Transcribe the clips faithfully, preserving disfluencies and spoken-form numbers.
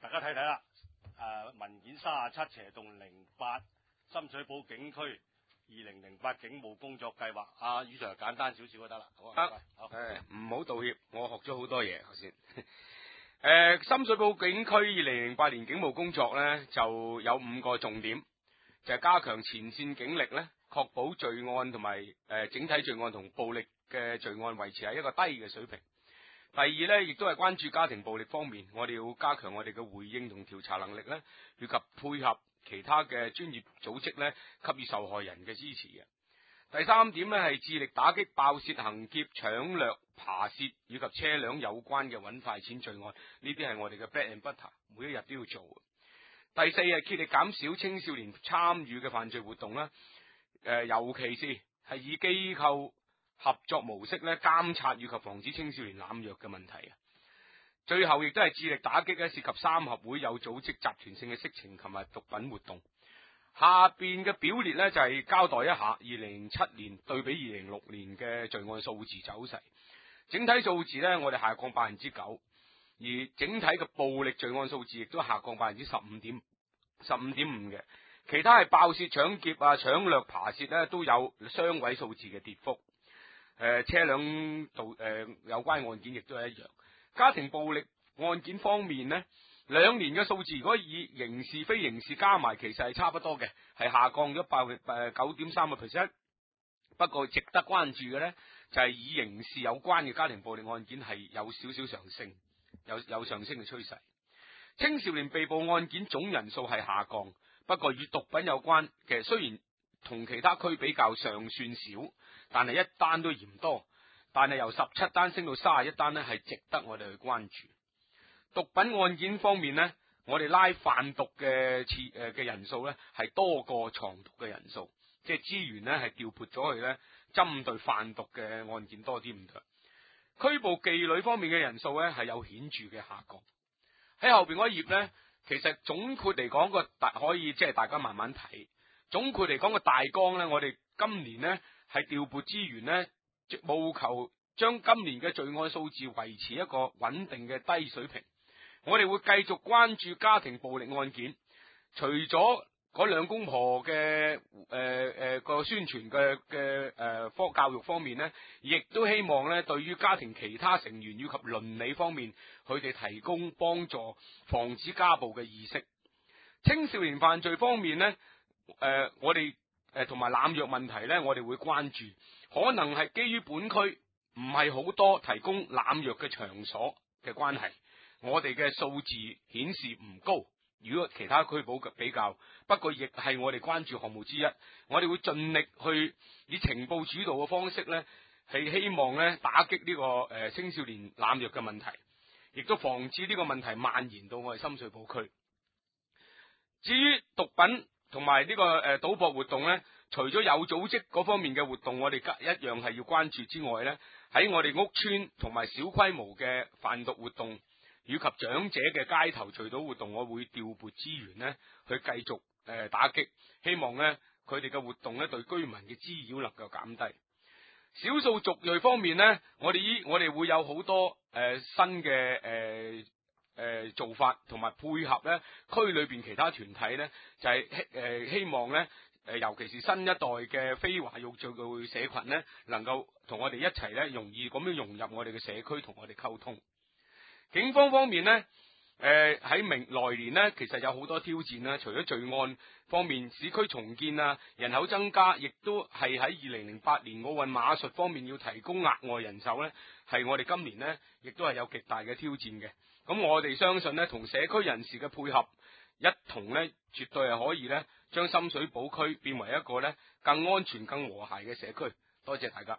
大家睇睇啦。誒文件三十七斜洞零八深水埗警區二零零八警務工作計劃。阿余 Sir 簡單少少就得啦。好啊。 好。誒唔好道歉，我學咗好多嘢頭先。誒深水埗警區二零零八年警務工作咧就有五個重點，就係、是、加強前線警力咧，確保罪案同埋誒整體罪案同暴力嘅罪案維持喺一個低嘅水平。第二咧，亦都係關注家庭暴力方面，我哋要加強我哋嘅回應同調查能力咧，以及配合其他嘅專業組織咧，給予受害人嘅支持嘅。第三點咧，係致力打擊爆竊、行劫、搶掠、扒竊以及車輛有關嘅揾快錢罪案，呢啲係我哋嘅 bread and butter， 每一日都要做嘅。第四係竭力減少青少年參與嘅犯罪活動啦，誒、呃，尤其是係以機構合作模式咧，監察以及防止青少年濫藥嘅問題啊。最後亦都係致力打擊咧涉及三合會有組織集團性嘅色情同埋毒品活動。下邊嘅表列咧就係、是、交代一下二零零七年對比二零零六年嘅罪案數字走勢。整體數字咧，我哋下降百分之九，而整體嘅暴力罪案數字亦都下降百分之十五點十五點五嘅。其他係爆竊、搶劫啊、搶掠、扒竊咧都有雙位數字嘅跌幅。誒、呃，車輛道誒有關案件亦都係一樣。家庭暴力案件方面呢，兩年嘅數字如果以刑事非刑事加埋，其實係差不多嘅，係下降咗百誒九點三個 percent。不過值得關注嘅呢，就係、是、以刑事有關嘅家庭暴力案件係有少少上升，有有上升嘅趨勢。青少年被捕案件總人數係下降，不過與毒品有關嘅，雖然同其他區比較尚算少，但係一單都嫌多。但係由十七單升到三十一單呢，係值得我哋去關注。毒品案件方面呢，我哋拉販毒嘅次誒嘅人數呢，係多過藏毒嘅人數，即係資源呢係調撥咗去呢，針對販毒嘅案件多啲唔同。拘捕妓女方面嘅人數呢，係有顯著嘅下降。喺後邊嗰頁呢，其實總括嚟講個大可以即係大家慢慢睇。總括嚟講個大綱呢，我哋今年呢係調撥資源呢，務求將今年嘅罪案數字維持一個穩定嘅低水平。我哋會繼續關注家庭暴力案件，除咗嗰兩公婆嘅誒誒個宣傳嘅嘅誒科教育方面呢，亦都希望呢對於家庭其他成員以及倫理方面，佢哋提供幫助，防止家暴嘅意識。青少年犯罪方面呢，誒、呃、我哋誒同埋濫藥問題呢，我哋會關注，可能係基於本區唔係好多提供濫藥嘅場所嘅關係，我哋嘅數字顯示唔高。如果其他區保比較，不過亦係我哋關注項目之一。我哋會盡力去以情報主導嘅方式呢，係希望呢打擊呢、這個誒、呃、青少年濫藥嘅問題，亦都防止呢個問題蔓延到我哋深水埗區。至於毒品同埋呢個誒賭博活動呢，除咗有組織嗰方面嘅活動，我哋一樣係要關注之外呢，喺我哋屋邨同埋小規模嘅販毒活動，以及長者嘅街頭聚賭活動，我會調撥資源呢去繼續誒打擊，希望呢佢哋嘅活動呢對居民嘅滋擾能夠減低。少數族裔方面呢，我哋依我哋會有好多誒、呃、新嘅誒誒做法，同埋配合呢區裏邊其他團體呢，就係、是、誒、呃、希望呢誒、呃、尤其是新一代嘅非華裔族裔社群呢，能夠同我哋一齊呢容易咁樣融入我哋嘅社區，同我哋溝通。警方方面呢，誒、呃、喺明來年呢，其實有好多挑戰啦。除咗罪案方面，市區重建啊，人口增加，亦都係喺二零零八年奧運馬術方面要提供額外人手呢，係我哋今年呢，亦都係有極大嘅挑戰嘅。咁我哋相信呢，同社區人士嘅配合，一同呢，絕對係可以呢，將深水埗區變為一個呢更安全、更和諧嘅社區。多謝大家。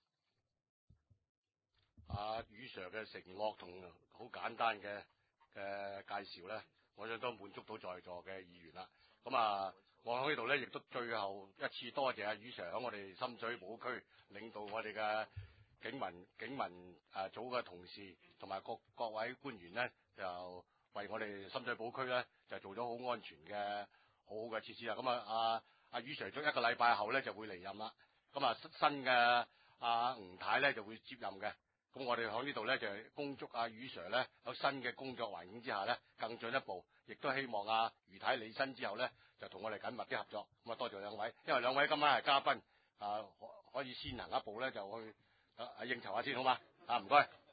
阿余 Sir 嘅承諾同好簡單嘅嘅介紹咧，我想都滿足到在座嘅議員啦。咁啊，我喺呢度咧，亦都最後一次多謝阿余 Sir 喺我哋深水埗區領導我哋嘅警民警民誒、啊、組嘅同事同埋各各位官員咧，就為我哋深水埗區咧就做咗好安全嘅好好嘅設施啦。咁啊，阿阿余 Sir 咗一個禮拜後咧就會離任啦。咁啊，新嘅阿吳太咧就會接任嘅。 咁我哋喺呢度咧就恭祝阿余 Sir 咧喺新嘅工作環境之下咧更進一步，亦都希望阿余太履新之後咧就同我哋緊密啲合作。咁啊多謝兩位，因為兩位今晚係嘉賓，啊可可以先行一步咧就去啊應酬下先好嘛？啊唔該。